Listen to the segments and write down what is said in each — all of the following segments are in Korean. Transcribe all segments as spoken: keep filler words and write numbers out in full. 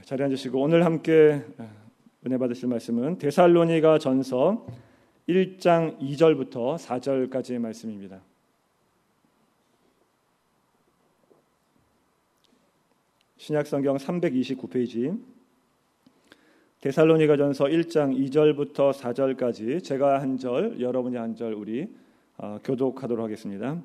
자리에 앉으시고 오늘 함께 은혜 받으실 말씀은 데살로니가 전서 일 장 이 절부터 사 절까지의 말씀입니다. 신약성경 삼백이십구 페이지 데살로니가 전서 일 장 이 절부터 사 절까지 제가 한 절, 여러분이 한 절 우리 어, 교독하도록 하겠습니다.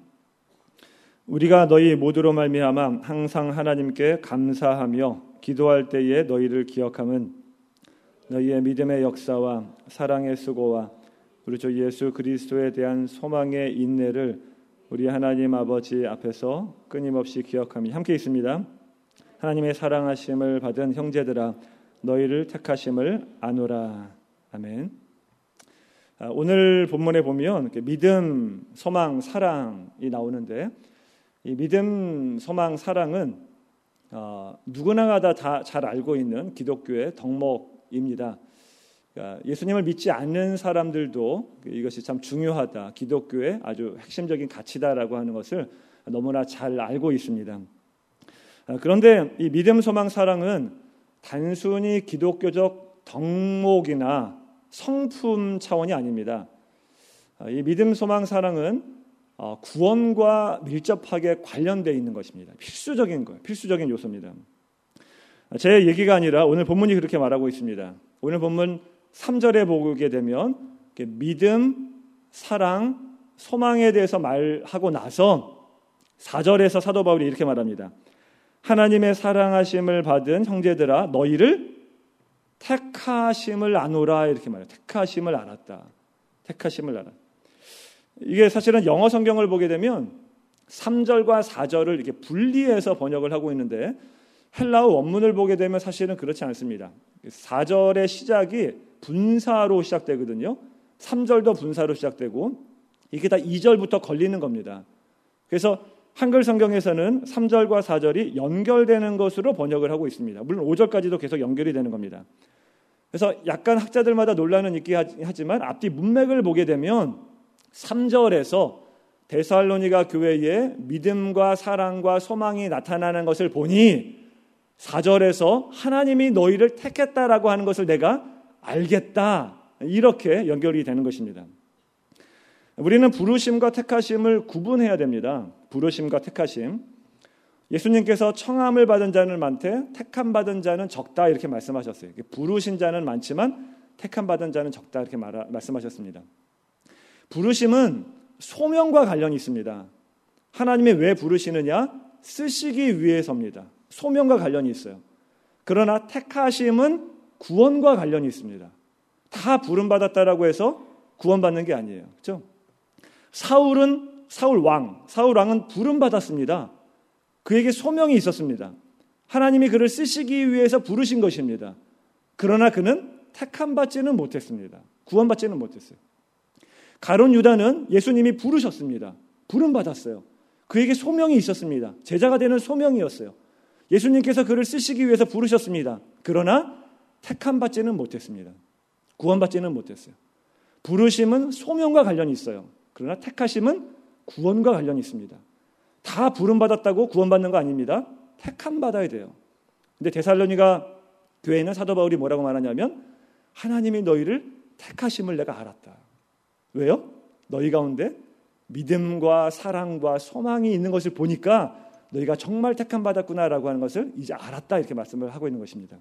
우리가 너희 모두로 말미암아 항상 하나님께 감사하며 기도할 때에 너희를 기억함은 너희의 믿음의 역사와 사랑의 수고와 우리 주 예수 그리스도에 대한 소망의 인내를 우리 하나님 아버지 앞에서 끊임없이 기억함이 함께 있습니다. 하나님의 사랑하심을 받은 형제들아 너희를 택하심을 아노라. 아멘. 오늘 본문에 보면 믿음, 소망, 사랑이 나오는데 이 믿음, 소망, 사랑은 어, 누구나가 다 잘 알고 있는 기독교의 덕목입니다. 그러니까 예수님을 믿지 않는 사람들도 이것이 참 중요하다, 기독교의 아주 핵심적인 가치다라고 하는 것을 너무나 잘 알고 있습니다. 그런데 이 믿음, 소망, 사랑은 단순히 기독교적 덕목이나 성품 차원이 아닙니다. 이 믿음, 소망, 사랑은 구원과 밀접하게 관련되어 있는 것입니다. 필수적인 거예요. 필수적인 요소입니다. 제 얘기가 아니라 오늘 본문이 그렇게 말하고 있습니다. 오늘 본문 삼 절에 보게 되면 믿음, 사랑, 소망에 대해서 말하고 나서 사 절에서 사도 바울이 이렇게 말합니다. 하나님의 사랑하심을 받은 형제들아 너희를 택하심을 아노라 이렇게 말해요. 택하심을 알았다. 택하심을 알았다. 이게 사실은 영어 성경을 보게 되면 삼 절과 사 절을 이렇게 분리해서 번역을 하고 있는데 헬라어 원문을 보게 되면 사실은 그렇지 않습니다. 사 절의 시작이 분사로 시작되거든요. 삼 절도 분사로 시작되고 이게 다 이 절부터 걸리는 겁니다. 그래서 한글 성경에서는 삼 절과 사 절이 연결되는 것으로 번역을 하고 있습니다. 물론 오 절까지도 계속 연결이 되는 겁니다. 그래서 약간 학자들마다 논란은 있긴 하지만 앞뒤 문맥을 보게 되면 삼 절에서 데살로니가 교회에 믿음과 사랑과 소망이 나타나는 것을 보니 사 절에서 하나님이 너희를 택했다라고 하는 것을 내가 알겠다, 이렇게 연결이 되는 것입니다. 우리는 부르심과 택하심을 구분해야 됩니다. 부르심과 택하심. 예수님께서 청함을 받은 자는 많되 택함 받은 자는 적다 이렇게 말씀하셨어요. 부르신 자는 많지만 택함 받은 자는 적다 이렇게 말, 말씀하셨습니다. 부르심은 소명과 관련이 있습니다. 하나님이 왜 부르시느냐? 쓰시기 위해서입니다. 소명과 관련이 있어요. 그러나 택하심은 구원과 관련이 있습니다. 다 부름받았다라고 해서 구원받는 게 아니에요. 그렇죠? 사울은 사울 왕, 사울 왕은 부름받았습니다. 그에게 소명이 있었습니다. 하나님이 그를 쓰시기 위해서 부르신 것입니다. 그러나 그는 택함 받지는 못했습니다. 구원받지는 못했어요. 가룟 유다는 예수님이 부르셨습니다. 부름받았어요. 그에게 소명이 있었습니다. 제자가 되는 소명이었어요. 예수님께서 그를 쓰시기 위해서 부르셨습니다. 그러나 택함 받지는 못했습니다. 구원받지는 못했어요. 부르심은 소명과 관련이 있어요. 그러나 택하심은 구원과 관련이 있습니다. 다 부름받았다고 구원받는 거 아닙니다. 택함 받아야 돼요. 근데 데살로니가 교회에는 사도 바울이 뭐라고 말하냐면 하나님이 너희를 택하심을 내가 알았다. 왜요? 너희 가운데 믿음과 사랑과 소망이 있는 것을 보니까 너희가 정말 택함 받았구나라고 하는 것을 이제 알았다, 이렇게 말씀을 하고 있는 것입니다.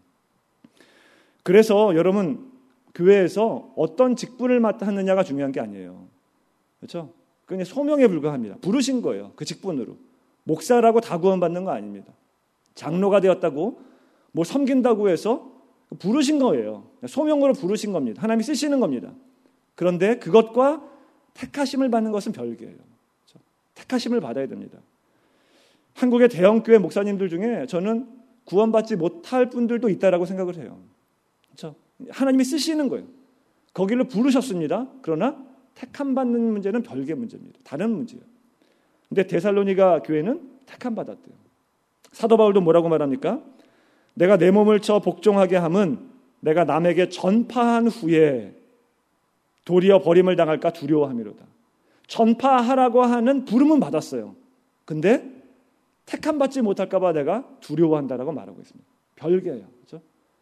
그래서 여러분, 교회에서 어떤 직분을 맡았느냐가 중요한 게 아니에요. 그렇죠? 그냥 소명에 불과합니다. 부르신 거예요. 그 직분으로. 목사라고 다 구원받는 거 아닙니다. 장로가 되었다고 뭐 섬긴다고 해서 부르신 거예요. 소명으로 부르신 겁니다. 하나님이 쓰시는 겁니다. 그런데 그것과 택하심을 받는 것은 별개예요. 그렇죠? 택하심을 받아야 됩니다. 한국의 대형교회 목사님들 중에 저는 구원받지 못할 분들도 있다라고 생각을 해요. 그렇죠? 하나님이 쓰시는 거예요. 거기를 부르셨습니다. 그러나 택함 받는 문제는 별개 문제입니다. 다른 문제예요. 근데 데살로니가 교회는 택함 받았대요. 사도 바울도 뭐라고 말합니까? 내가 내 몸을 쳐 복종하게 함은 내가 남에게 전파한 후에 도리어 버림을 당할까 두려워함이로다. 전파하라고 하는 부름은 받았어요. 근데 택함 받지 못할까 봐 내가 두려워한다라고 말하고 있습니다. 별개예요. 그렇죠?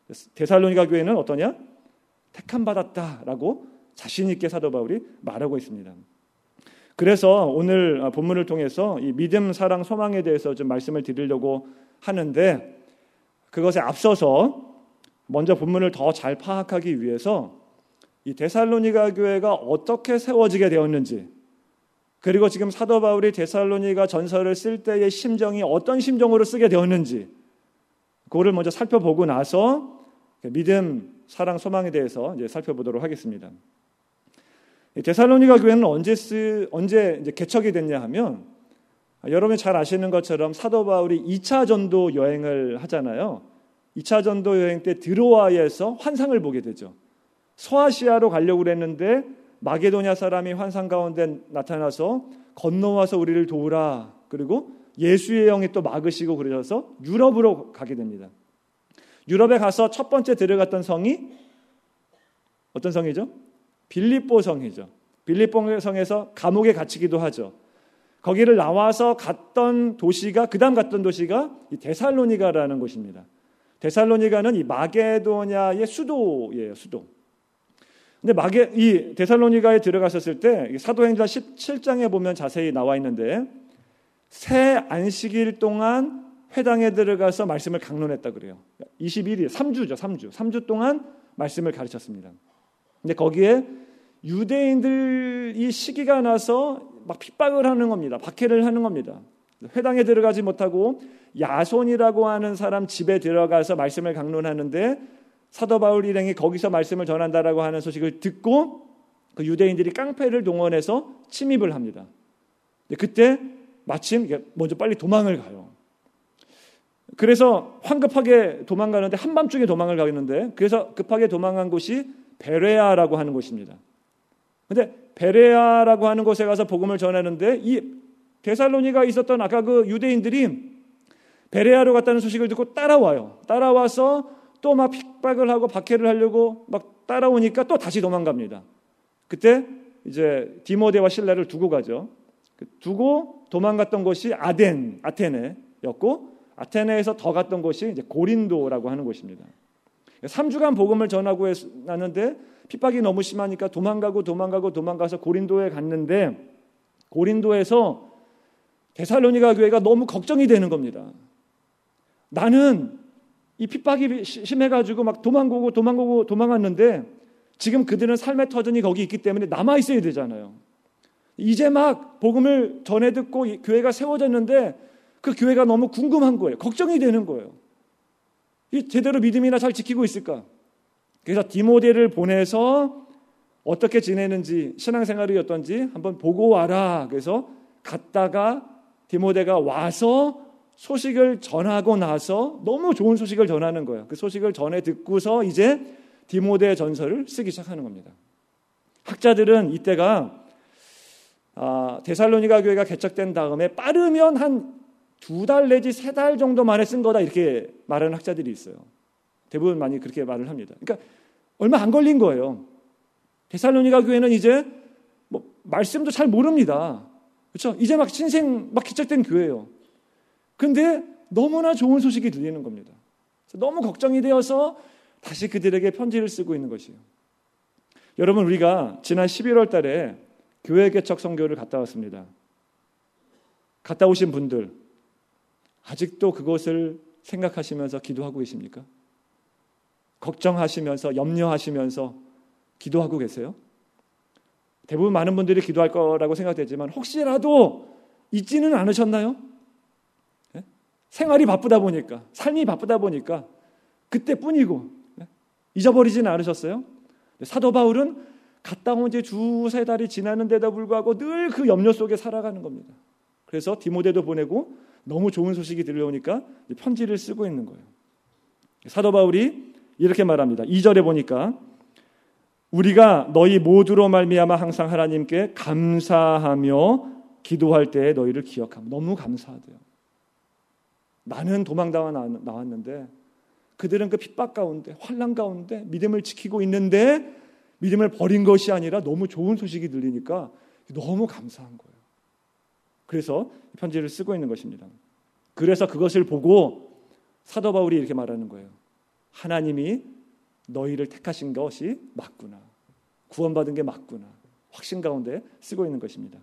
데살로니가 교회는 어떠냐? 택함 받았다라고 자신 있게 사도 바울이 말하고 있습니다. 그래서 오늘 본문을 통해서 이 믿음, 사랑, 소망에 대해서 좀 말씀을 드리려고 하는데, 그것에 앞서서 먼저 본문을 더 잘 파악하기 위해서 이 데살로니가 교회가 어떻게 세워지게 되었는지, 그리고 지금 사도 바울이 데살로니가 전서를 쓸 때의 심정이 어떤 심정으로 쓰게 되었는지, 그거를 먼저 살펴보고 나서 믿음, 사랑, 소망에 대해서 이제 살펴보도록 하겠습니다. 데살로니가 교회는 언제 쓰, 언제 이제 개척이 됐냐 하면, 여러분이 잘 아시는 것처럼 사도 바울이 이 차 전도 여행을 하잖아요. 이 차 전도 여행 때 드로아에서 환상을 보게 되죠. 소아시아로 가려고 그랬는데 마게도냐 사람이 환상 가운데 나타나서 건너와서 우리를 도우라. 그리고 예수의 영이 또 막으시고 그러셔서 유럽으로 가게 됩니다. 유럽에 가서 첫 번째 들어갔던 성이 어떤 성이죠? 빌립보 성이죠. 빌립보 성에서 감옥에 갇히기도 하죠. 거기를 나와서 갔던 도시가, 그 다음 갔던 도시가 이 데살로니가라는 곳입니다. 데살로니가는 이 마게도냐의 수도예요, 수도. 근데 마게, 이 데살로니가에 들어갔었을 때 사도행전 십칠 장에 보면 자세히 나와 있는데, 새 안식일 동안 회당에 들어가서 말씀을 강론했다 그래요. 이십일 일, 삼 주죠, 삼 주. 삼 주 동안 말씀을 가르쳤습니다. 근데 거기에 유대인들이 시기가 나서 막 핍박을 하는 겁니다. 박해를 하는 겁니다. 회당에 들어가지 못하고 야손이라고 하는 사람 집에 들어가서 말씀을 강론하는데, 사도 바울 일행이 거기서 말씀을 전한다라고 하는 소식을 듣고 그 유대인들이 깡패를 동원해서 침입을 합니다. 그때 마침 먼저 빨리 도망을 가요. 그래서 황급하게 도망가는데, 한밤중에 도망을 가겠는데, 그래서 급하게 도망간 곳이 베레아라고 하는 곳입니다. 근데 베레아라고 하는 곳에 가서 복음을 전하는데, 이 데살로니가 있었던 아까 그 유대인들이 베레아로 갔다는 소식을 듣고 따라와요. 따라와서 또 막 핍박을 하고 박해를 하려고 막 따라오니까 또 다시 도망갑니다. 그때 이제 디모데와 실라를 두고 가죠. 두고 도망갔던 곳이 아덴, 아테네였고, 아테네에서 더 갔던 곳이 이제 고린도라고 하는 곳입니다. 삼 주간 복음을 전하고 했는데 핍박이 너무 심하니까 도망가고 도망가고 도망가서 고린도에 갔는데, 고린도에서 데살로니가 교회가 너무 걱정이 되는 겁니다. 나는 이 핍박이 심해가지고 막 도망가고 도망가고 도망갔는데, 지금 그들은 삶의 터전이 거기 있기 때문에 남아 있어야 되잖아요. 이제 막 복음을 전해 듣고 교회가 세워졌는데 그 교회가 너무 궁금한 거예요. 걱정이 되는 거예요. 이 제대로 믿음이나 잘 지키고 있을까? 그래서 디모데를 보내서 어떻게 지내는지, 신앙생활이 어떤지 한번 보고 와라. 그래서 갔다가 디모데가 와서 소식을 전하고 나서 너무 좋은 소식을 전하는 거예요. 그 소식을 전해 듣고서 이제 디모데 전서를 쓰기 시작하는 겁니다. 학자들은 이때가 아, 데살로니가 교회가 개척된 다음에 빠르면 한 두 달 내지 세 달 정도 만에 쓴 거다, 이렇게 말하는 학자들이 있어요. 대부분 많이 그렇게 말을 합니다. 그러니까 얼마 안 걸린 거예요. 데살로니가 교회는 이제 뭐 말씀도 잘 모릅니다. 그렇죠? 이제 막 신생 막 개척된 교회예요. 근데 너무나 좋은 소식이 들리는 겁니다. 너무 걱정이 되어서 다시 그들에게 편지를 쓰고 있는 것이에요. 여러분, 우리가 지난 십일월 달에 교회 개척 선교를 갔다 왔습니다. 갔다 오신 분들 아직도 그것을 생각하시면서 기도하고 계십니까? 걱정하시면서 염려하시면서 기도하고 계세요? 대부분 많은 분들이 기도할 거라고 생각되지만 혹시라도 잊지는 않으셨나요? 네? 생활이 바쁘다 보니까, 삶이 바쁘다 보니까 그때뿐이고, 네? 잊어버리지는 않으셨어요? 사도 바울은 갔다 온 지 두세 달이 지났는데도 불구하고 늘 그 염려 속에 살아가는 겁니다. 그래서 디모데도 보내고 너무 좋은 소식이 들려오니까 편지를 쓰고 있는 거예요. 사도 바울이 이렇게 말합니다. 이 절에 보니까 우리가 너희 모두로 말미암아 항상 하나님께 감사하며 기도할 때에 너희를 기억하며. 너무 감사하대요. 나는 도망당하 나왔는데 그들은 그 핍박 가운데, 환난 가운데 믿음을 지키고 있는데 믿음을 버린 것이 아니라 너무 좋은 소식이 들리니까 너무 감사한 거예요. 그래서 편지를 쓰고 있는 것입니다. 그래서 그것을 보고 사도 바울이 이렇게 말하는 거예요. 하나님이 너희를 택하신 것이 맞구나. 구원받은 게 맞구나. 확신 가운데 쓰고 있는 것입니다.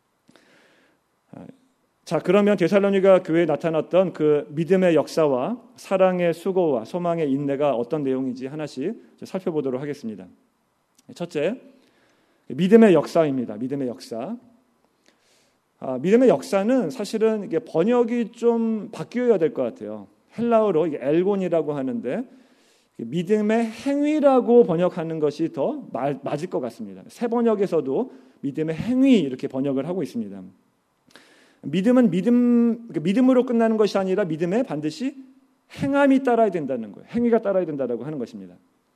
자, 그러면 데살로니가 교회에 나타났던 그 믿음의 역사와 사랑의 수고와 소망의 인내가 어떤 내용인지 하나씩 살펴보도록 하겠습니다. 첫째, 믿음의 역사입니다. 믿음의 역사. 아, 믿음의 역사는 사실은 이게 번역이 좀 바뀌어야 될 것 같아요. 헬라어로 이게 엘곤이라고 하는데 믿음의 행위라고 번역하는 것이 더 말, 맞을 것 같습니다. 새 번역에서도 믿음의 행위 이렇게 번역을 하고 있습니다. 믿음은 믿음, 믿음으로 끝나는 것이 아니라 믿음에 반드시 행함이 따라야 된다는 거예요. 행위가 따라야 된다고 하는 것입니다.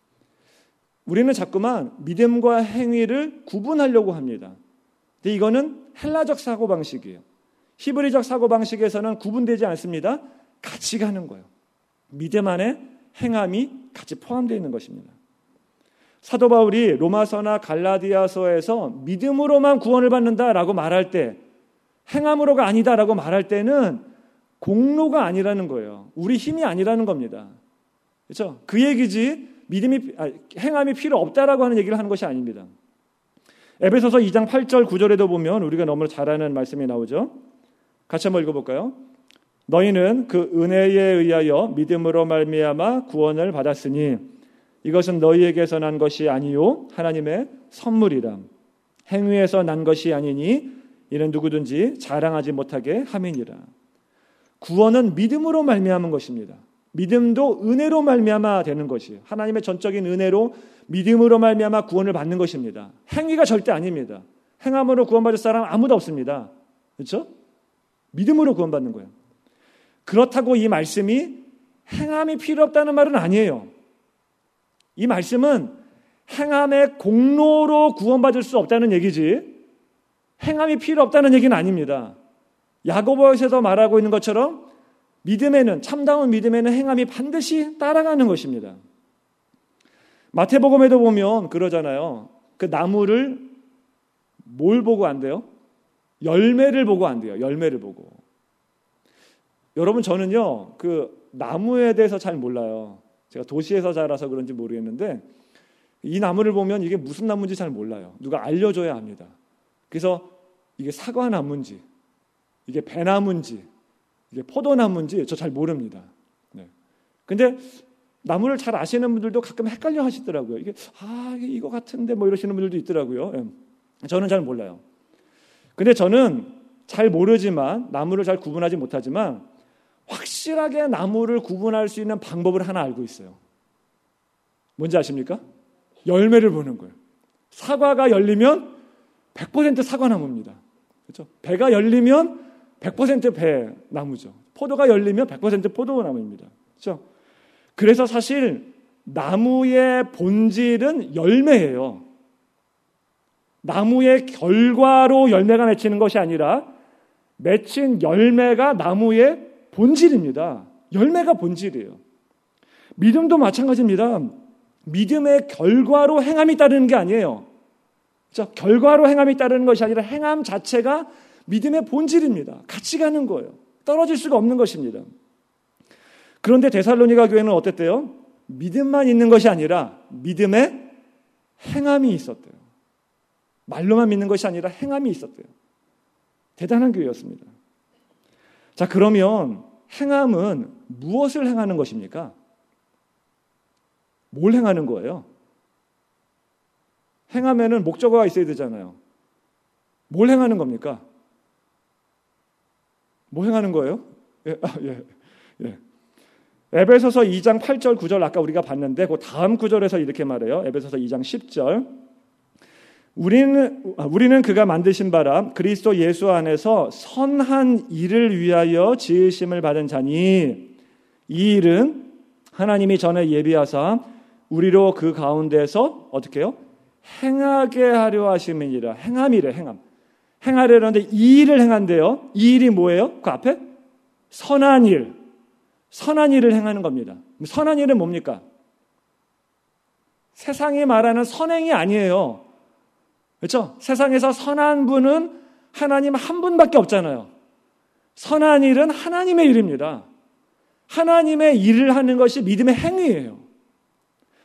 우리는 자꾸만 믿음과 행위를 구분하려고 합니다. 근데 이거는 헬라적 사고방식이에요. 히브리적 사고방식에서는 구분되지 않습니다. 같이 가는 거예요. 믿음 안에 행함이 같이 포함되어 있는 것입니다. 사도 바울이 로마서나 갈라디아서에서 믿음으로만 구원을 받는다라고 말할 때 행함으로가 아니다라고 말할 때는 공로가 아니라는 거예요. 우리 힘이 아니라는 겁니다. 그렇죠? 그 얘기지 믿음이 아, 행함이 필요 없다라고 하는 얘기를 하는 것이 아닙니다. 에베소서 이 장 팔 절 구 절에도 보면 우리가 너무 잘 아는 말씀이 나오죠. 같이 한번 읽어볼까요? 너희는 그 은혜에 의하여 믿음으로 말미암아 구원을 받았으니 이것은 너희에게서 난 것이 아니요 하나님의 선물이라. 행위에서 난 것이 아니니 이는 누구든지 자랑하지 못하게 함이니라. 구원은 믿음으로 말미암은 것입니다. 믿음도 은혜로 말미암아 되는 것이에요. 하나님의 전적인 은혜로 믿음으로 말미암아 구원을 받는 것입니다. 행위가 절대 아닙니다. 행함으로 구원받을 사람 아무도 없습니다. 그렇죠? 믿음으로 구원받는 거예요. 그렇다고 이 말씀이 행함이 필요 없다는 말은 아니에요. 이 말씀은 행함의 공로로 구원받을 수 없다는 얘기지 행함이 필요 없다는 얘기는 아닙니다. 야고보서에서 말하고 있는 것처럼 믿음에는 참다운 믿음에는 행함이 반드시 따라가는 것입니다. 마태복음에도 보면 그러잖아요. 그 나무를 뭘 보고 안 돼요? 열매를 보고 안 돼요. 열매를 보고. 여러분 저는요 그 나무에 대해서 잘 몰라요. 제가 도시에서 자라서 그런지 모르겠는데 이 나무를 보면 이게 무슨 나무인지 잘 몰라요. 누가 알려줘야 합니다. 그래서 이게 사과나무인지 이게 배나무인지 이게 포도나무인지 저 잘 모릅니다. 네. 근데 나무를 잘 아시는 분들도 가끔 헷갈려 하시더라고요. 이게 아 이거 같은데 뭐 이러시는 분들도 있더라고요. 네. 저는 잘 몰라요. 근데 저는 잘 모르지만 나무를 잘 구분하지 못하지만 확실하게 나무를 구분할 수 있는 방법을 하나 알고 있어요. 뭔지 아십니까? 열매를 보는 거예요. 사과가 열리면 백 퍼센트 사과나무입니다. 그렇죠? 배가 열리면 백 퍼센트 배나무죠. 포도가 열리면 백 퍼센트 포도나무입니다. 그렇죠? 그래서 사실 나무의 본질은 열매예요. 나무의 결과로 열매가 맺히는 것이 아니라 맺힌 열매가 나무의 본질입니다. 열매가 본질이에요. 믿음도 마찬가지입니다. 믿음의 결과로 행함이 따르는 게 아니에요. 그렇죠? 결과로 행함이 따르는 것이 아니라 행함 자체가 믿음의 본질입니다. 같이 가는 거예요. 떨어질 수가 없는 것입니다. 그런데 데살로니가 교회는 어땠대요? 믿음만 있는 것이 아니라 믿음의 행함이 있었대요. 말로만 믿는 것이 아니라 행함이 있었대요. 대단한 교회였습니다. 자, 그러면 행함은 무엇을 행하는 것입니까? 뭘 행하는 거예요? 행함에는 목적어가 있어야 되잖아요. 뭘 행하는 겁니까? 뭐 행하는 거예요? 예, 아, 예, 예. 에베소서 이 장 팔 절 구 절 아까 우리가 봤는데 그 다음 구절에서 이렇게 말해요. 에베소서 이 장 십 절. 우리는 우리는 그가 만드신 바라 그리스도 예수 안에서 선한 일을 위하여 지으심을 받은 자니 이 일은 하나님이 전에 예비하사 우리로 그 가운데서 어떻게 해요? 행하게 하려 하심이니라. 행함이래. 행함. 행하려는데 이 일을 행한대요. 이 일이 뭐예요? 그 앞에 선한 일. 선한 일을 행하는 겁니다. 선한 일은 뭡니까? 세상이 말하는 선행이 아니에요. 그렇죠? 세상에서 선한 분은 하나님 한 분밖에 없잖아요. 선한 일은 하나님의 일입니다. 하나님의 일을 하는 것이 믿음의 행위예요.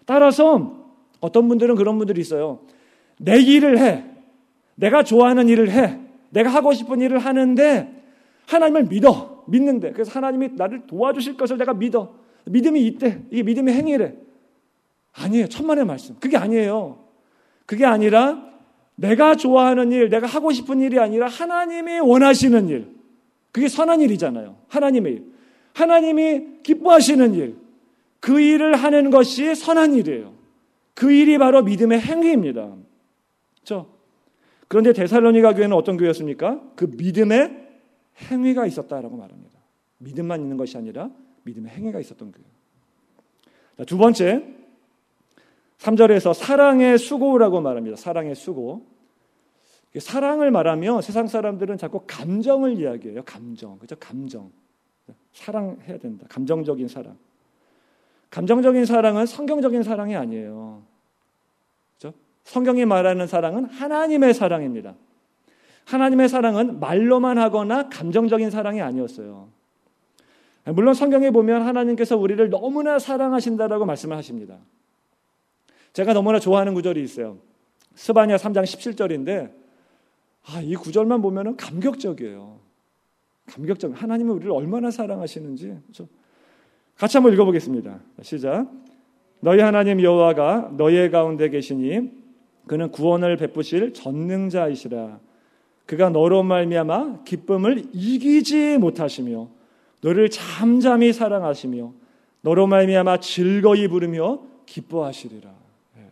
따라서 어떤 분들은 그런 분들이 있어요. 내 일을 해. 내가 좋아하는 일을 해. 내가 하고 싶은 일을 하는데 하나님을 믿어. 믿는데. 그래서 하나님이 나를 도와주실 것을 내가 믿어. 믿음이 있대. 이게 믿음의 행위래. 아니에요. 천만의 말씀. 그게 아니에요. 그게 아니라 내가 좋아하는 일, 내가 하고 싶은 일이 아니라 하나님이 원하시는 일. 그게 선한 일이잖아요. 하나님의 일. 하나님이 기뻐하시는 일. 그 일을 하는 것이 선한 일이에요. 그 일이 바로 믿음의 행위입니다. 그렇죠? 그런데 데살로니가 교회는 어떤 교회였습니까? 그 믿음의 행위가 있었다라고 말합니다. 믿음만 있는 것이 아니라 믿음의 행위가 있었던 교회. 자, 두 번째, 삼 절에서 사랑의 수고라고 말합니다. 사랑의 수고. 사랑을 말하면 세상 사람들은 자꾸 감정을 이야기해요. 감정. 그렇죠? 감정. 사랑해야 된다. 감정적인 사랑. 감정적인 사랑은 성경적인 사랑이 아니에요. 그렇죠? 성경이 말하는 사랑은 하나님의 사랑입니다. 하나님의 사랑은 말로만 하거나 감정적인 사랑이 아니었어요. 물론 성경에 보면 하나님께서 우리를 너무나 사랑하신다라고 말씀을 하십니다. 제가 너무나 좋아하는 구절이 있어요. 스바냐 삼 장 십칠 절인데 아, 이 구절만 보면 감격적이에요. 감격적. 하나님은 우리를 얼마나 사랑하시는지. 그렇죠? 같이 한번 읽어보겠습니다. 시작. 너희 하나님 여호와가 너희 가운데 계시니 그는 구원을 베푸실 전능자이시라. 그가 너로 말미암아 기쁨을 이기지 못하시며 너를 잠잠히 사랑하시며 너로 말미암아 즐거이 부르며 기뻐하시리라. 네.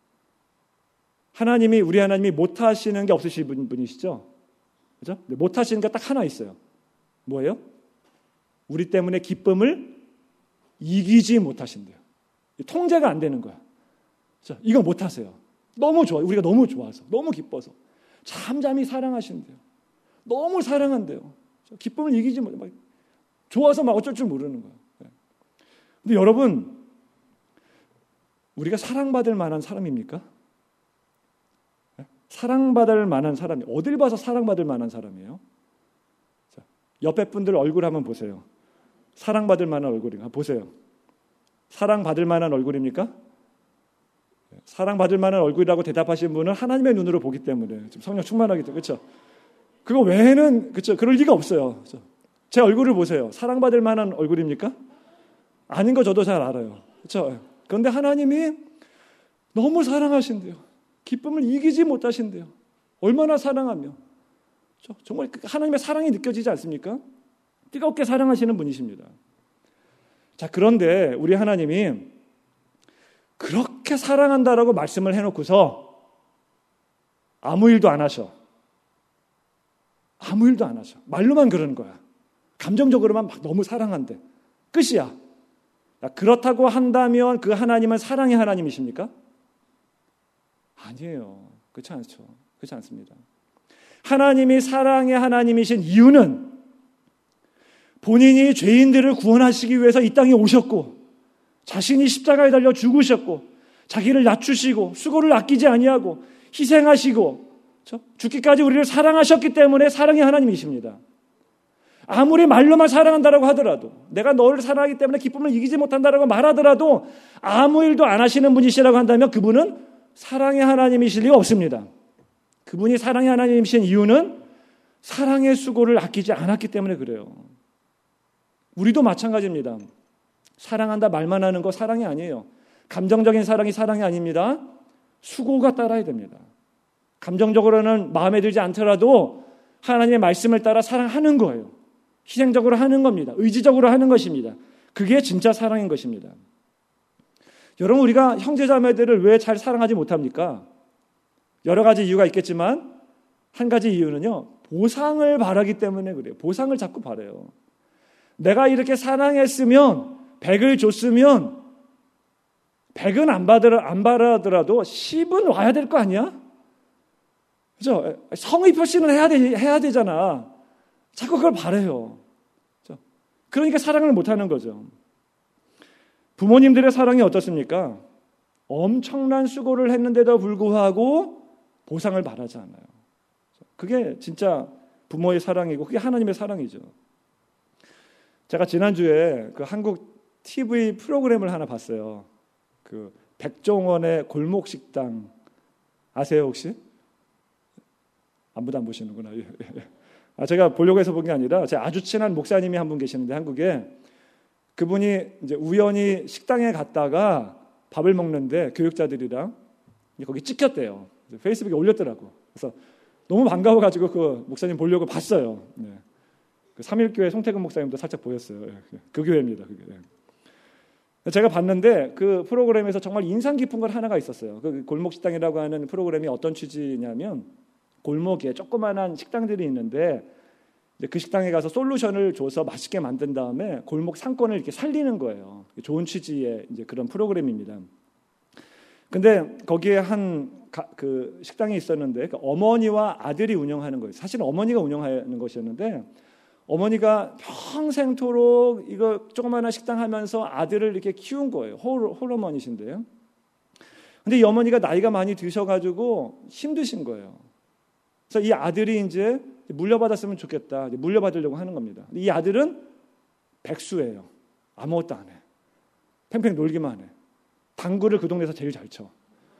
하나님이 우리 하나님이 못하시는 게 없으신 분이시죠? 그죠? 네, 못하시는 게 딱 하나 있어요. 뭐예요? 우리 때문에 기쁨을 이기지 못하신대요. 통제가 안 되는 거야. 그렇죠? 이거 못하세요. 너무 좋아요. 우리가 너무 좋아서, 너무 기뻐서 잠잠히 사랑하신대요. 너무 사랑한대요. 기쁨을 이기지 못, 막 좋아서 막 어쩔 줄 모르는 거예요. 근데 여러분, 우리가 사랑받을 만한 사람입니까? 사랑받을 만한 사람이 어딜 봐서 사랑받을 만한 사람이에요? 자, 옆에 분들 얼굴 한번 보세요. 사랑받을 만한 얼굴인가? 보세요. 사랑받을 만한 얼굴입니까? 사랑받을 만한 얼굴이라고 대답하신 분은 하나님의 눈으로 보기 때문에 좀 성령 충만하기 때문에 그렇죠? 그거 외에는 그렇죠? 그럴 리가 없어요. 그렇죠? 제 얼굴을 보세요. 사랑받을 만한 얼굴입니까? 아닌 거 저도 잘 알아요. 그렇죠? 그런데 하나님이 너무 사랑하신대요. 기쁨을 이기지 못하신대요. 얼마나 사랑하며 그렇죠? 정말 하나님의 사랑이 느껴지지 않습니까? 뜨겁게 사랑하시는 분이십니다. 자, 그런데 우리 하나님이 그렇게 사랑한다라고 말씀을 해놓고서 아무 일도 안 하셔. 아무 일도 안 하셔. 말로만 그러는 거야. 감정적으로만 막 너무 사랑한대. 끝이야. 그렇다고 한다면 그 하나님은 사랑의 하나님이십니까? 아니에요. 그렇지 않죠. 그렇지 않습니다. 하나님이 사랑의 하나님이신 이유는 본인이 죄인들을 구원하시기 위해서 이 땅에 오셨고 자신이 십자가에 달려 죽으셨고 자기를 낮추시고 수고를 아끼지 아니하고 희생하시고 그렇죠? 죽기까지 우리를 사랑하셨기 때문에 사랑의 하나님이십니다. 아무리 말로만 사랑한다라고 하더라도 내가 너를 사랑하기 때문에 기쁨을 이기지 못한다라고 말하더라도 아무 일도 안 하시는 분이시라고 한다면 그분은 사랑의 하나님이실 리가 없습니다. 그분이 사랑의 하나님이신 이유는 사랑의 수고를 아끼지 않았기 때문에 그래요. 우리도 마찬가지입니다. 사랑한다 말만 하는 거 사랑이 아니에요. 감정적인 사랑이 사랑이 아닙니다. 수고가 따라야 됩니다. 감정적으로는 마음에 들지 않더라도 하나님의 말씀을 따라 사랑하는 거예요. 희생적으로 하는 겁니다. 의지적으로 하는 것입니다. 그게 진짜 사랑인 것입니다. 여러분, 우리가 형제자매들을 왜 잘 사랑하지 못합니까? 여러 가지 이유가 있겠지만 한 가지 이유는요. 보상을 바라기 때문에 그래요. 보상을 자꾸 바라요. 내가 이렇게 사랑했으면 백을 줬으면 백은 안 받으라, 안 받아더라도 십은 와야 될 거 아니야? 그죠? 성의 표시는 해야 되, 해야 되잖아. 자꾸 그걸 바래요. 그죠? 그러니까 사랑을 못 하는 거죠. 부모님들의 사랑이 어떻습니까? 엄청난 수고를 했는데도 불구하고 보상을 바라지 않아요. 그게 진짜 부모의 사랑이고 그게 하나님의 사랑이죠. 제가 지난주에 그 한국 티비 프로그램을 하나 봤어요. 그 백종원의 골목 식당 아세요 혹시? 아무도 안 보시는구나. 아, 제가 보려고 해서 본 게 아니라 제 아주 친한 목사님이 한 분 계시는데 한국에 그분이 이제 우연히 식당에 갔다가 밥을 먹는데 교육자들이랑 거기 찍혔대요. 페이스북에 올렸더라고. 그래서 너무 반가워가지고 그 목사님 보려고 봤어요. 네. 그 삼일교회 송태근 목사님도 살짝 보였어요. 그 교회입니다. 그 교회. 제가 봤는데 그 프로그램에서 정말 인상 깊은 걸 하나가 있었어요. 그 골목식당이라고 하는 프로그램이 어떤 취지냐면 골목에 조그만한 식당들이 있는데 그 식당에 가서 솔루션을 줘서 맛있게 만든 다음에 골목 상권을 이렇게 살리는 거예요. 좋은 취지의 이제 그런 프로그램입니다. 근데 거기에 한 그 식당이 있었는데 그 어머니와 아들이 운영하는 거예요. 사실 어머니가 운영하는 것이었는데 어머니가 평생토록 이거 조그마한 식당 하면서 아들을 이렇게 키운 거예요. 홀, 홀어머니신데요. 근데 이 어머니가 나이가 많이 드셔가지고 힘드신 거예요. 그래서 이 아들이 이제 물려받았으면 좋겠다. 물려받으려고 하는 겁니다. 이 아들은 백수예요. 아무것도 안 해. 팽팽 놀기만 해. 당구를 그 동네에서 제일 잘 쳐.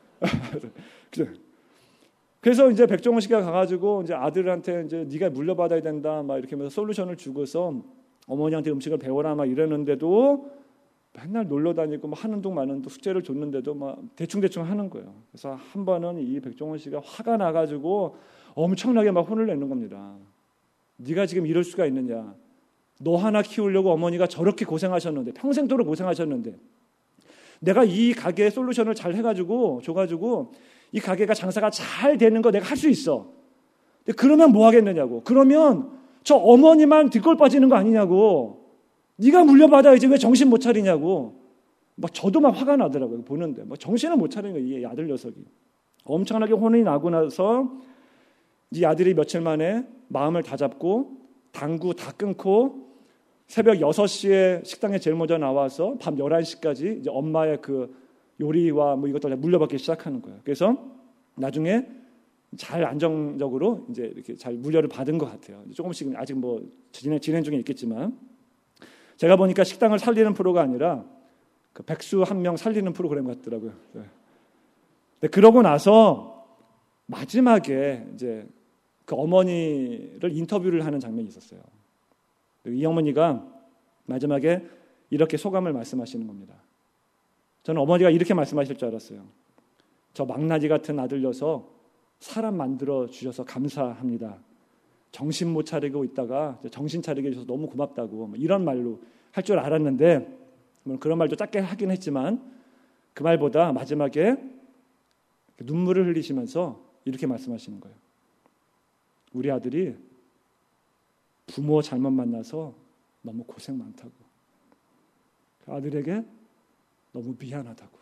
그래서 이제 백종원 씨가 가가지고 이제 아들한테 이제 네가 물려받아야 된다 막 이렇게 하면서 솔루션을 주고서 어머니한테 음식을 배워라 막 이러는데도 맨날 놀러 다니고 막 하는 둥 마는 둥 숙제를 줬는데도 막 대충 대충 하는 거예요. 그래서 한 번은 이 백종원 씨가 화가 나가지고 엄청나게 막 혼을 내는 겁니다. 네가 지금 이럴 수가 있느냐? 너 하나 키우려고 어머니가 저렇게 고생하셨는데 평생도록 고생하셨는데 내가 이 가게에 솔루션을 잘 해가지고 줘가지고 이 가게가 장사가 잘 되는 거 내가 할 수 있어. 근데 그러면 뭐 하겠느냐고. 그러면 저 어머니만 뒷골 빠지는 거 아니냐고. 네가 물려받아야지 왜 정신 못 차리냐고. 막 저도 막 화가 나더라고요. 보는데 막 정신을 못 차리는 거예요. 이 아들 녀석이. 엄청나게 혼이 나고 나서 이 아들이 며칠 만에 마음을 다잡고 당구 다 끊고 새벽 여섯 시에 식당에 제일 먼저 나와서 밤 열한 시까지 이제 엄마의 그 요리와 뭐 이것도 물려받기 시작하는 거예요. 그래서 나중에 잘 안정적으로 이제 이렇게 잘 물려를 받은 것 같아요. 조금씩 아직 뭐 진행, 진행 중에 있겠지만 제가 보니까 식당을 살리는 프로가 아니라 그 백수 한 명 살리는 프로그램 같더라고요. 네. 근데 그러고 나서 마지막에 이제 그 어머니를 인터뷰를 하는 장면이 있었어요. 이 어머니가 마지막에 이렇게 소감을 말씀하시는 겁니다. 저는 어머니가 이렇게 말씀하실 줄 알았어요. 저 망나니 같은 아들려서 사람 만들어 주셔서 감사합니다. 정신 못 차리고 있다가 정신 차리게 해주셔서 너무 고맙다고 이런 말로 할 줄 알았는데 그런 말도 짧게 하긴 했지만 그 말보다 마지막에 눈물을 흘리시면서 이렇게 말씀하시는 거예요. 우리 아들이 부모 잘못 만나서 너무 고생 많다고. 그 아들에게 너무 미안하다고.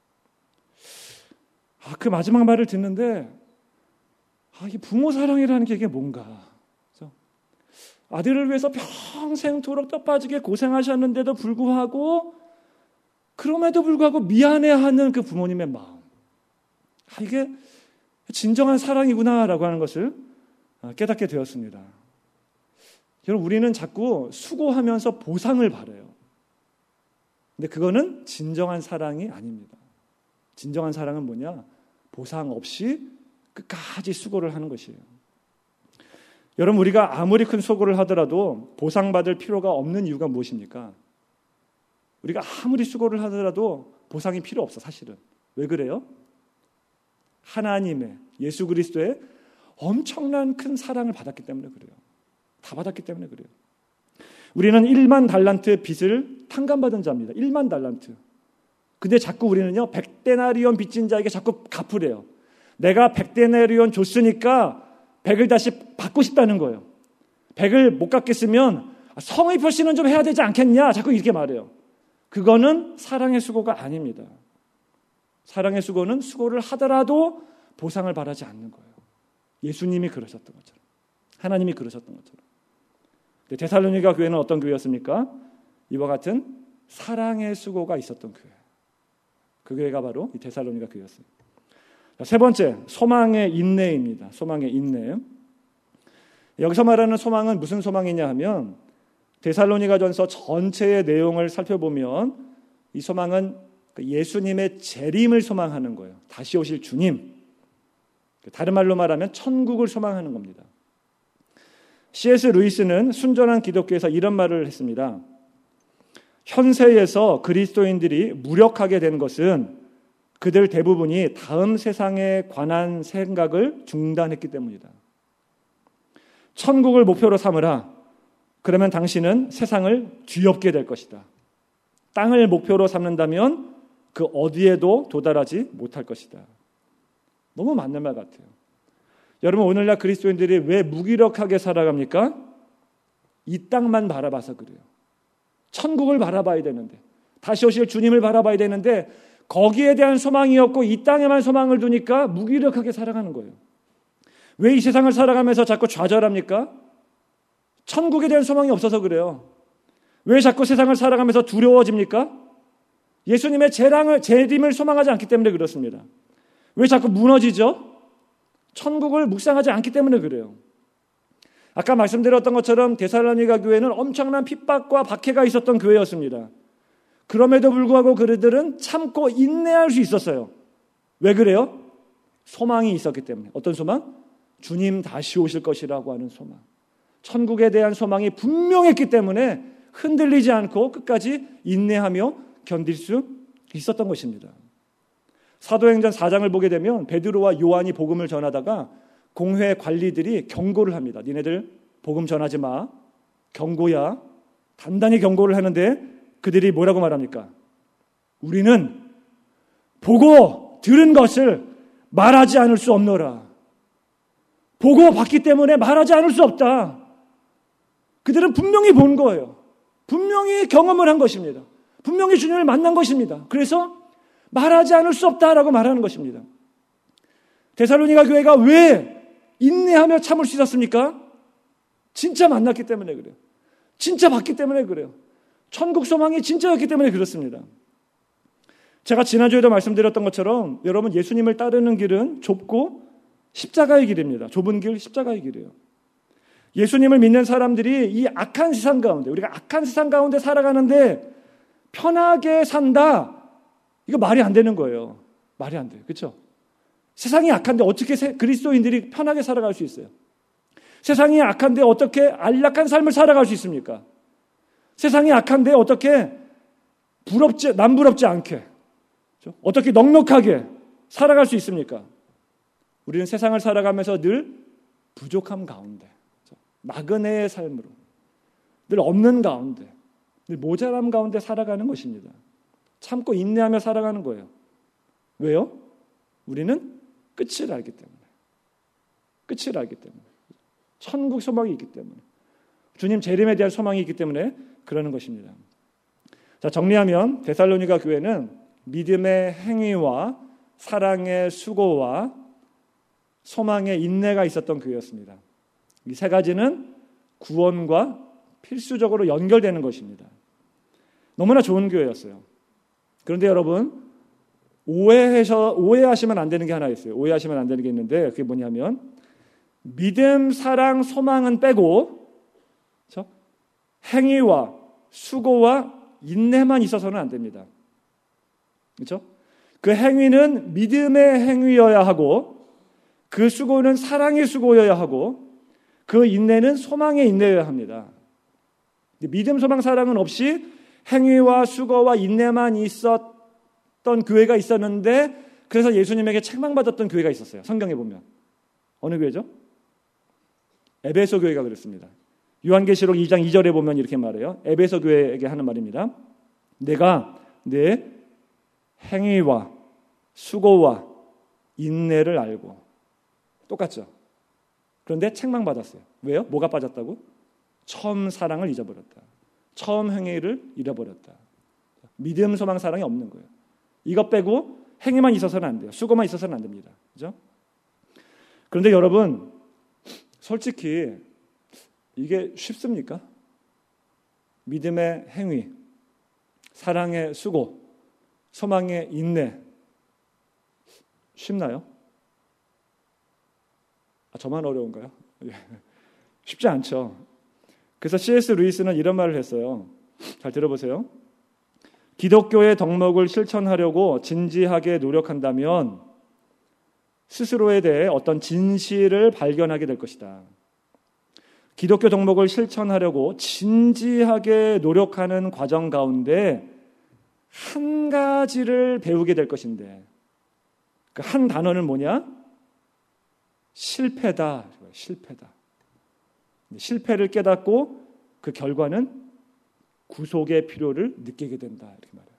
아, 그 마지막 말을 듣는데 아, 이 부모 사랑이라는 게 이게 뭔가. 그렇죠? 아들을 위해서 평생토록 떠빠지게 고생하셨는데도 불구하고 그럼에도 불구하고 미안해하는 그 부모님의 마음. 아, 이게 진정한 사랑이구나라고 하는 것을 깨닫게 되었습니다. 여러분, 우리는 자꾸 수고하면서 보상을 바라요. 근데 그거는 진정한 사랑이 아닙니다. 진정한 사랑은 뭐냐? 보상 없이 끝까지 수고를 하는 것이에요. 여러분, 우리가 아무리 큰 수고를 하더라도 보상받을 필요가 없는 이유가 무엇입니까? 우리가 아무리 수고를 하더라도 보상이 필요 없어, 사실은. 왜 그래요? 하나님의, 예수 그리스도의 엄청난 큰 사랑을 받았기 때문에 그래요. 다 받았기 때문에 그래요. 우리는 일만 달란트 빚을 탕감받은 자입니다. 일만 달란트. 근데 자꾸 우리는요, 백데나리온 빚진 자에게 자꾸 갚으래요. 내가 백데나리온 줬으니까 백을 다시 받고 싶다는 거예요. 백을 못 갚겠으면 성의 표시는 좀 해야 되지 않겠냐? 자꾸 이렇게 말해요. 그거는 사랑의 수고가 아닙니다. 사랑의 수고는 수고를 하더라도 보상을 바라지 않는 거예요. 예수님이 그러셨던 것처럼. 하나님이 그러셨던 것처럼. 데살로니가 교회는 어떤 교회였습니까? 이와 같은 사랑의 수고가 있었던 교회. 그 교회가 바로 이 데살로니가 교회였습니다. 세 번째, 소망의 인내입니다. 소망의 인내. 여기서 말하는 소망은 무슨 소망이냐 하면 데살로니가전서 전체의 내용을 살펴보면 이 소망은 예수님의 재림을 소망하는 거예요. 다시 오실 주님. 다른 말로 말하면 천국을 소망하는 겁니다. 씨에스 루이스는 순전한 기독교에서 이런 말을 했습니다. 현세에서 그리스도인들이 무력하게 된 것은 그들 대부분이 다음 세상에 관한 생각을 중단했기 때문이다. 천국을 목표로 삼으라. 그러면 당신은 세상을 뒤엎게 될 것이다. 땅을 목표로 삼는다면 그 어디에도 도달하지 못할 것이다. 너무 맞는 말 같아요. 여러분, 오늘날 그리스도인들이 왜 무기력하게 살아갑니까? 이 땅만 바라봐서 그래요. 천국을 바라봐야 되는데, 다시 오실 주님을 바라봐야 되는데 거기에 대한 소망이 없고 이 땅에만 소망을 두니까 무기력하게 살아가는 거예요. 왜 이 세상을 살아가면서 자꾸 좌절합니까? 천국에 대한 소망이 없어서 그래요. 왜 자꾸 세상을 살아가면서 두려워집니까? 예수님의 재랑을, 재림을 소망하지 않기 때문에 그렇습니다. 왜 자꾸 무너지죠? 천국을 묵상하지 않기 때문에 그래요. 아까 말씀드렸던 것처럼 데살로니가 교회는 엄청난 핍박과 박해가 있었던 교회였습니다. 그럼에도 불구하고 그들은 참고 인내할 수 있었어요. 왜 그래요? 소망이 있었기 때문에. 어떤 소망? 주님 다시 오실 것이라고 하는 소망. 천국에 대한 소망이 분명했기 때문에 흔들리지 않고 끝까지 인내하며 견딜 수 있었던 것입니다. 사도행전 사 장을 보게 되면 베드로와 요한이 복음을 전하다가 공회 관리들이 경고를 합니다. 니네들 복음 전하지 마. 경고야. 단단히 경고를 하는데 그들이 뭐라고 말합니까? 우리는 보고 들은 것을 말하지 않을 수 없노라. 보고 봤기 때문에 말하지 않을 수 없다. 그들은 분명히 본 거예요. 분명히 경험을 한 것입니다. 분명히 주님을 만난 것입니다. 그래서 말하지 않을 수 없다라고 말하는 것입니다. 데살로니가 교회가 왜 인내하며 참을 수 있었습니까? 진짜 만났기 때문에 그래요. 진짜 봤기 때문에 그래요. 천국 소망이 진짜였기 때문에 그렇습니다. 제가 지난주에도 말씀드렸던 것처럼 여러분, 예수님을 따르는 길은 좁고 십자가의 길입니다. 좁은 길, 십자가의 길이에요. 예수님을 믿는 사람들이 이 악한 세상 가운데, 우리가 악한 세상 가운데 살아가는데 편하게 산다. 이거 말이 안 되는 거예요. 말이 안 돼요. 그렇죠? 세상이 악한데 어떻게 그리스도인들이 편하게 살아갈 수 있어요? 세상이 악한데 어떻게 안락한 삶을 살아갈 수 있습니까? 세상이 악한데 어떻게 부럽지, 남부럽지 않게, 그렇죠? 어떻게 넉넉하게 살아갈 수 있습니까? 우리는 세상을 살아가면서 늘 부족함 가운데, 그렇죠? 나그네의 삶으로, 늘 없는 가운데, 늘 모자람 가운데 살아가는 것입니다. 참고 인내하며 살아가는 거예요. 왜요? 우리는 끝을 알기 때문에. 끝을 알기 때문에. 천국 소망이 있기 때문에. 주님 재림에 대한 소망이 있기 때문에 그러는 것입니다. 자, 정리하면 데살로니가 교회는 믿음의 행위와 사랑의 수고와 소망의 인내가 있었던 교회였습니다. 이 세 가지는 구원과 필수적으로 연결되는 것입니다. 너무나 좋은 교회였어요. 그런데 여러분, 오해해서, 오해하시면 안 되는 게 하나 있어요. 오해하시면 안 되는 게 있는데 그게 뭐냐면 믿음, 사랑, 소망은 빼고, 그렇죠? 행위와 수고와 인내만 있어서는 안 됩니다. 그렇죠? 그 행위는 믿음의 행위여야 하고, 그 수고는 사랑의 수고여야 하고, 그 인내는 소망의 인내여야 합니다. 믿음, 소망, 사랑은 없이 행위와 수고와 인내만 있었던 교회가 있었는데, 그래서 예수님에게 책망받았던 교회가 있었어요. 성경에 보면. 어느 교회죠? 에베소 교회가 그랬습니다. 요한계시록 이 장 이 절에 보면 이렇게 말해요. 에베소 교회에게 하는 말입니다. 내가 내 행위와 수고와 인내를 알고. 똑같죠? 그런데 책망받았어요. 왜요? 뭐가 빠졌다고? 처음 사랑을 잊어버렸다. 처음 행위를 잃어버렸다. 믿음, 소망, 사랑이 없는 거예요. 이것 빼고 행위만 있어서는 안 돼요. 수고만 있어서는 안 됩니다. 그죠? 그런데 여러분, 솔직히 이게 쉽습니까? 믿음의 행위, 사랑의 수고, 소망의 인내, 쉽나요? 아, 저만 어려운가요? 쉽지 않죠. 그래서 씨에스 루이스는 이런 말을 했어요. 잘 들어보세요. 기독교의 덕목을 실천하려고 진지하게 노력한다면 스스로에 대해 어떤 진실을 발견하게 될 것이다. 기독교 덕목을 실천하려고 진지하게 노력하는 과정 가운데 한 가지를 배우게 될 것인데 그 한 단어는 뭐냐? 실패다. 실패다. 실패를 깨닫고 그 결과는 구속의 필요를 느끼게 된다. 이렇게 말해요.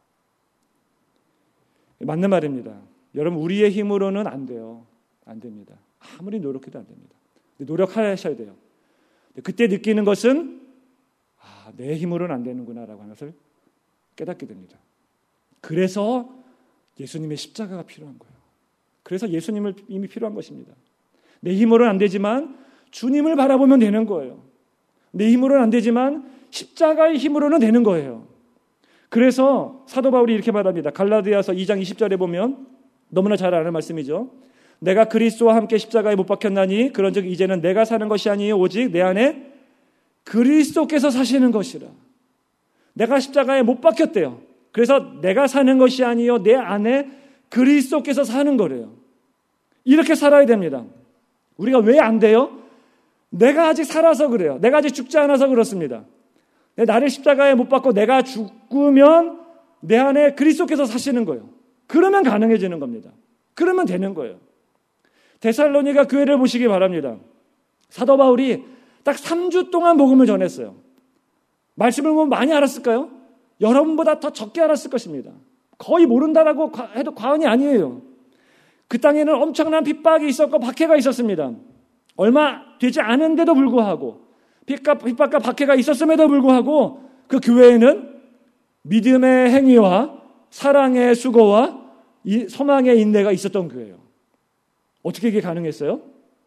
맞는 말입니다. 여러분, 우리의 힘으로는 안 돼요. 안 됩니다. 아무리 노력해도 안 됩니다. 노력하셔야 돼요. 그때 느끼는 것은 아, 내 힘으로는 안 되는구나라고 하는 것을 깨닫게 됩니다. 그래서 예수님의 십자가가 필요한 거예요. 그래서 예수님을 이미 필요한 것입니다. 내 힘으로는 안 되지만 주님을 바라보면 되는 거예요. 내 힘으로는 안 되지만 십자가의 힘으로는 되는 거예요. 그래서 사도 바울이 이렇게 말합니다. 갈라디아서 이 장 이십 절에 보면 너무나 잘 아는 말씀이죠. 내가 그리스도와 함께 십자가에 못 박혔나니 그런즉 이제는 내가 사는 것이 아니요 오직 내 안에 그리스도께서 사시는 것이라. 내가 십자가에 못 박혔대요. 그래서 내가 사는 것이 아니요 내 안에 그리스도께서 사는 거래요. 이렇게 살아야 됩니다. 우리가 왜 안 돼요? 내가 아직 살아서 그래요. 내가 아직 죽지 않아서 그렇습니다. 나를 십자가에 못 박고 내가 죽으면 내 안에 그리스도께서 사시는 거예요. 그러면 가능해지는 겁니다. 그러면 되는 거예요. 데살로니가 교회를 보시기 바랍니다. 사도 바울이 딱 삼 주 동안 복음을 전했어요. 말씀을 보면 많이 알았을까요? 여러분보다 더 적게 알았을 것입니다. 거의 모른다라고 해도 과언이 아니에요. 그 땅에는 엄청난 핍박이 있었고 박해가 있었습니다. 얼마 되지 않은데도 불구하고 핍박과 박해가 있었음에도 불구하고 그 교회에는 믿음의 행위와 사랑의 수고와 이 소망의 인내가 있었던 교회예요. 어떻게 이게 가능했어요?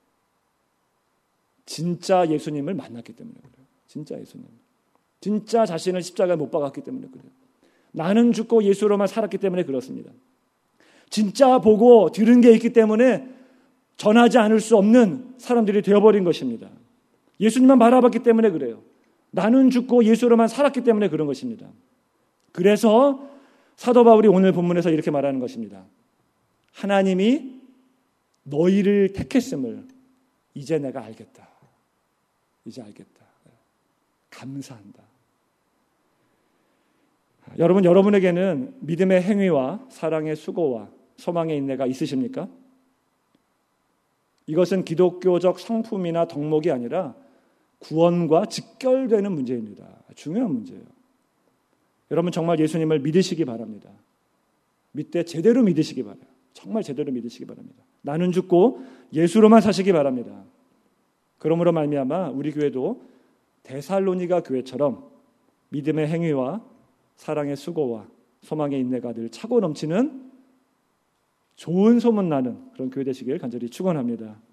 진짜 예수님을 만났기 때문에 그래요. 진짜 예수님. 진짜 자신을 십자가에 못 박았기 때문에 그래요. 나는 죽고 예수로만 살았기 때문에 그렇습니다. 진짜 보고 들은 게 있기 때문에 전하지 않을 수 없는 사람들이 되어버린 것입니다. 예수님만 바라봤기 때문에 그래요. 나는 죽고 예수로만 살았기 때문에 그런 것입니다. 그래서 사도 바울이 오늘 본문에서 이렇게 말하는 것입니다. 하나님이 너희를 택했음을 이제 내가 알겠다. 이제 알겠다. 감사한다. 여러분, 여러분에게는 믿음의 행위와 사랑의 수고와 소망의 인내가 있으십니까? 이것은 기독교적 성품이나 덕목이 아니라 구원과 직결되는 문제입니다. 중요한 문제예요. 여러분 정말 예수님을 믿으시기 바랍니다. 믿되 제대로 믿으시기 바라요. 정말 제대로 믿으시기 바랍니다. 나는 죽고 예수로만 사시기 바랍니다. 그러므로 말미암아 우리 교회도 데살로니가 교회처럼 믿음의 행위와 사랑의 수고와 소망의 인내가 늘 차고 넘치는 좋은 소문 나는 그런 교회 되시길 간절히 축원합니다.